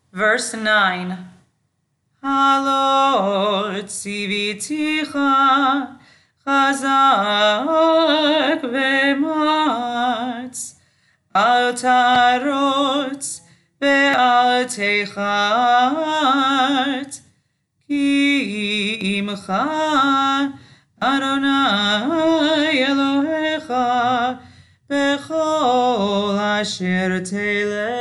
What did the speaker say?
Verse 9. Halot tziviticha chazak ve'matz al tarotz ve'al techat ki imcha Adonai Elohecha bechol asher telech.